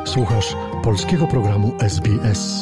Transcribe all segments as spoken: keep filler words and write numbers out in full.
Słuchasz polskiego programu S B S.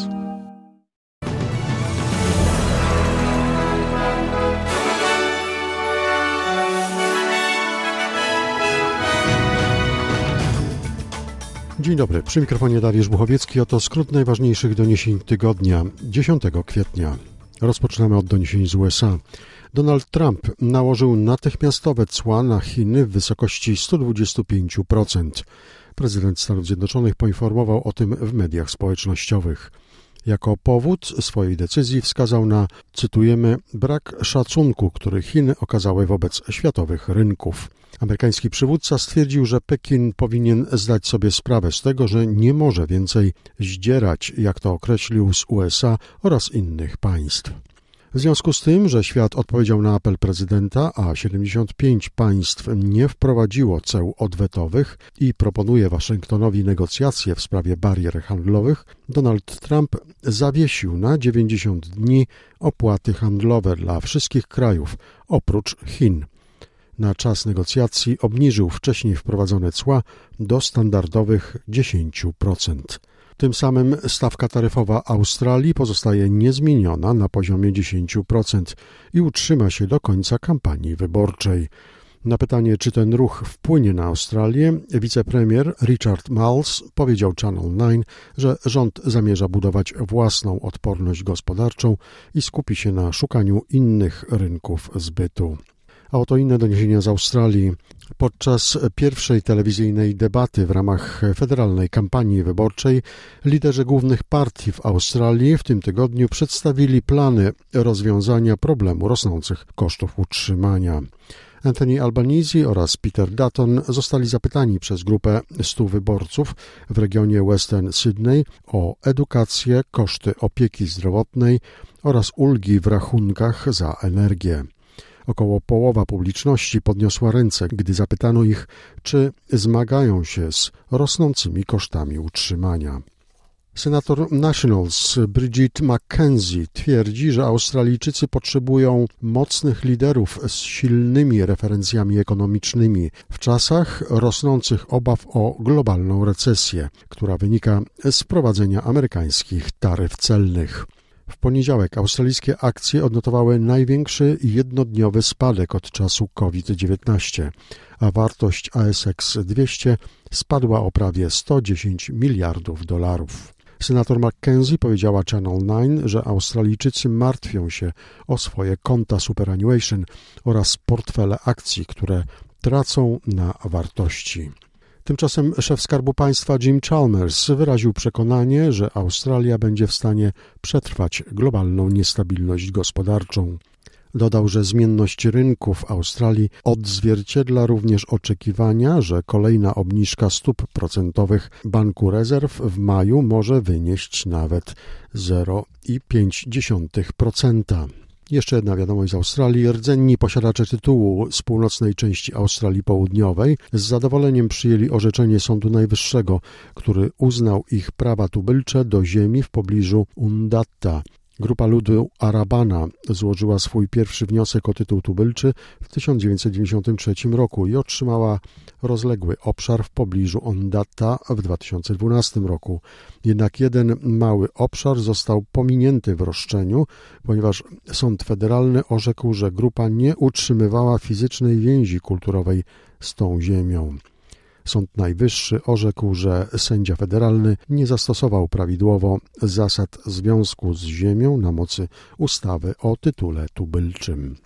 Dzień dobry, przy mikrofonie Dariusz Buchowiecki. Oto skrót najważniejszych doniesień tygodnia, dziesiątego kwietnia. Rozpoczynamy od doniesień z U S A. Donald Trump nałożył natychmiastowe cła na Chiny w wysokości sto dwadzieścia pięć procent. Prezydent Stanów Zjednoczonych poinformował o tym w mediach społecznościowych. Jako powód swojej decyzji wskazał na, cytujemy, brak szacunku, który Chiny okazały wobec światowych rynków. Amerykański przywódca stwierdził, że Pekin powinien zdać sobie sprawę z tego, że nie może więcej zdzierać, jak to określił, z U S A oraz innych państw. W związku z tym, że świat odpowiedział na apel prezydenta, a siedemdziesiąt pięć państw nie wprowadziło ceł odwetowych i proponuje Waszyngtonowi negocjacje w sprawie barier handlowych, Donald Trump zawiesił na dziewięćdziesiąt dni opłaty handlowe dla wszystkich krajów, oprócz Chin. Na czas negocjacji obniżył wcześniej wprowadzone cła do standardowych dziesięć procent. Tym samym stawka taryfowa Australii pozostaje niezmieniona na poziomie dziesięć procent i utrzyma się do końca kampanii wyborczej. Na pytanie, czy ten ruch wpłynie na Australię, wicepremier Richard Marles powiedział Channel dziewięć, że rząd zamierza budować własną odporność gospodarczą i skupi się na szukaniu innych rynków zbytu. A oto inne doniesienia z Australii. Podczas pierwszej telewizyjnej debaty w ramach federalnej kampanii wyborczej liderzy głównych partii w Australii w tym tygodniu przedstawili plany rozwiązania problemu rosnących kosztów utrzymania. Anthony Albanese oraz Peter Dutton zostali zapytani przez grupę stu wyborców w regionie Western Sydney o edukację, koszty opieki zdrowotnej oraz ulgi w rachunkach za energię. Około połowa publiczności podniosła ręce, gdy zapytano ich, czy zmagają się z rosnącymi kosztami utrzymania. Senator Nationals Bridget McKenzie twierdzi, że Australijczycy potrzebują mocnych liderów z silnymi referencjami ekonomicznymi w czasach rosnących obaw o globalną recesję, która wynika z wprowadzenia amerykańskich taryf celnych. W poniedziałek australijskie akcje odnotowały największy jednodniowy spadek od czasu COVID dziewiętnaście, a wartość A S X dwieście spadła o prawie sto dziesięć miliardów dolarów. Senator McKenzie powiedziała Channel dziewięć, że Australijczycy martwią się o swoje konta superannuation oraz portfele akcji, które tracą na wartości. Tymczasem szef Skarbu Państwa Jim Chalmers wyraził przekonanie, że Australia będzie w stanie przetrwać globalną niestabilność gospodarczą. Dodał, że zmienność rynku w Australii odzwierciedla również oczekiwania, że kolejna obniżka stóp procentowych Banku Rezerw w maju może wynieść nawet zero przecinek pięć procent. Jeszcze jedna wiadomość z Australii. Rdzenni posiadacze tytułu z północnej części Australii Południowej z zadowoleniem przyjęli orzeczenie Sądu Najwyższego, który uznał ich prawa tubylcze do ziemi w pobliżu Undatta. Grupa ludu Arabana złożyła swój pierwszy wniosek o tytuł tubylczy w tysiąc dziewięćset dziewięćdziesiątym trzecim roku i otrzymała rozległy obszar w pobliżu Undatta w dwa tysiące dwunastym roku. Jednak jeden mały obszar został pominięty w roszczeniu, ponieważ sąd federalny orzekł, że grupa nie utrzymywała fizycznej więzi kulturowej z tą ziemią. Sąd Najwyższy orzekł, że sędzia federalny nie zastosował prawidłowo zasad związku z ziemią na mocy ustawy o tytule tubylczym.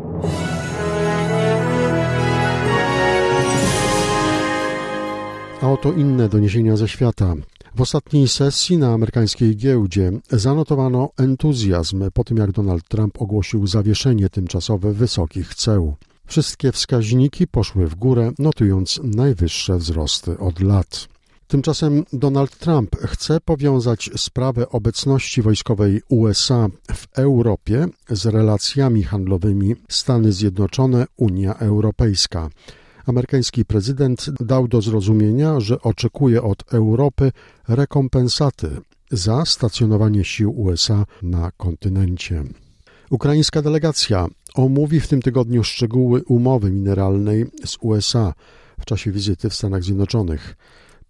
A oto inne doniesienia ze świata. W ostatniej sesji na amerykańskiej giełdzie zanotowano entuzjazm po tym, jak Donald Trump ogłosił zawieszenie tymczasowe wysokich ceł. Wszystkie wskaźniki poszły w górę, notując najwyższe wzrosty od lat. Tymczasem Donald Trump chce powiązać sprawę obecności wojskowej U S A w Europie z relacjami handlowymi Stany Zjednoczone - Unia Europejska. Amerykański prezydent dał do zrozumienia, że oczekuje od Europy rekompensaty za stacjonowanie sił U S A na kontynencie. Ukraińska delegacja omówi w tym tygodniu szczegóły umowy mineralnej z U S A w czasie wizyty w Stanach Zjednoczonych.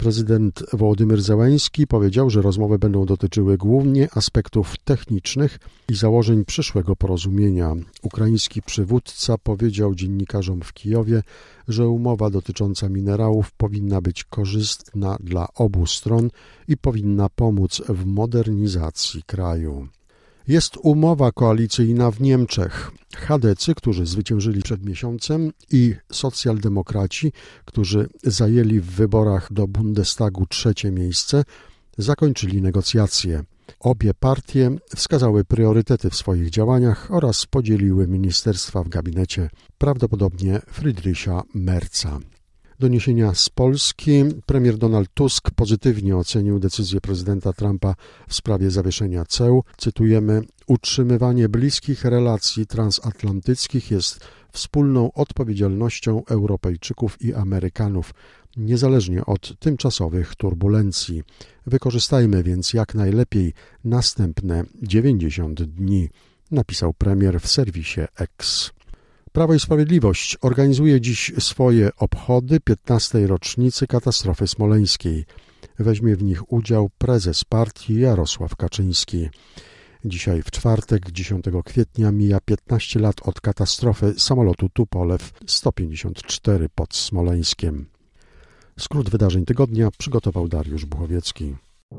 Prezydent Wołodymyr Zełenski powiedział, że rozmowy będą dotyczyły głównie aspektów technicznych i założeń przyszłego porozumienia. Ukraiński przywódca powiedział dziennikarzom w Kijowie, że umowa dotycząca minerałów powinna być korzystna dla obu stron i powinna pomóc w modernizacji kraju. Jest umowa koalicyjna w Niemczech. chadecy, którzy zwyciężyli przed miesiącem, i socjaldemokraci, którzy zajęli w wyborach do Bundestagu trzecie miejsce, zakończyli negocjacje. Obie partie wskazały priorytety w swoich działaniach oraz podzieliły ministerstwa w gabinecie, prawdopodobnie Friedricha Merza. Doniesienia z Polski. Premier Donald Tusk pozytywnie ocenił decyzję prezydenta Trumpa w sprawie zawieszenia ceł. Cytujemy: utrzymywanie bliskich relacji transatlantyckich jest wspólną odpowiedzialnością Europejczyków i Amerykanów, niezależnie od tymczasowych turbulencji. Wykorzystajmy więc jak najlepiej następne dziewięćdziesiąt dni, napisał premier w serwisie X. Prawo i Sprawiedliwość organizuje dziś swoje obchody piętnastej rocznicy katastrofy smoleńskiej. Weźmie w nich udział prezes partii Jarosław Kaczyński. Dzisiaj w czwartek, dziesiątego kwietnia, mija piętnaście lat od katastrofy samolotu Tupolew sto pięćdziesiąt cztery pod Smoleńskiem. Skrót wydarzeń tygodnia przygotował Dariusz Buchowiecki.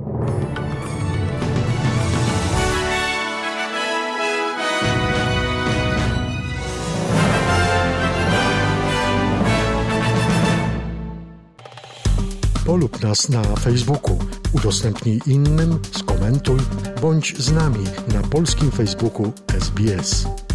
Polub nas na Facebooku, udostępnij innym, skomentuj, bądź z nami na polskim Facebooku S B S.